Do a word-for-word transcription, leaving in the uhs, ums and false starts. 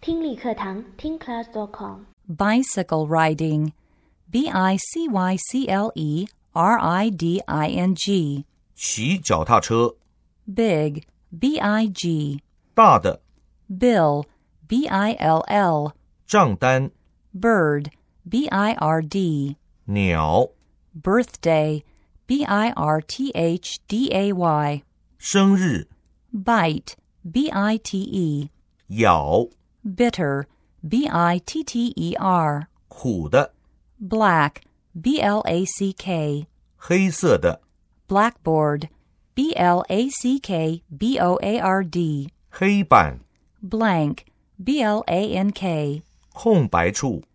听力课堂听 class dot com Bicycle riding. B I C Y C L E R I D I N G. 骑脚踏车。 Big. B I G. 大的。 Bill. B I L L. 账单。 Bird. B I R D. 鸟。 Birthday. B I R T H D A Y. 生日。 Bite. B I T E. 咬。 Bitter. B I T T E R. 苦的。 Black. B L A C K. 黑色的。 Blackboard. B L A C K B O A R D. 黑板。 Blank. B L A N K. 空白处。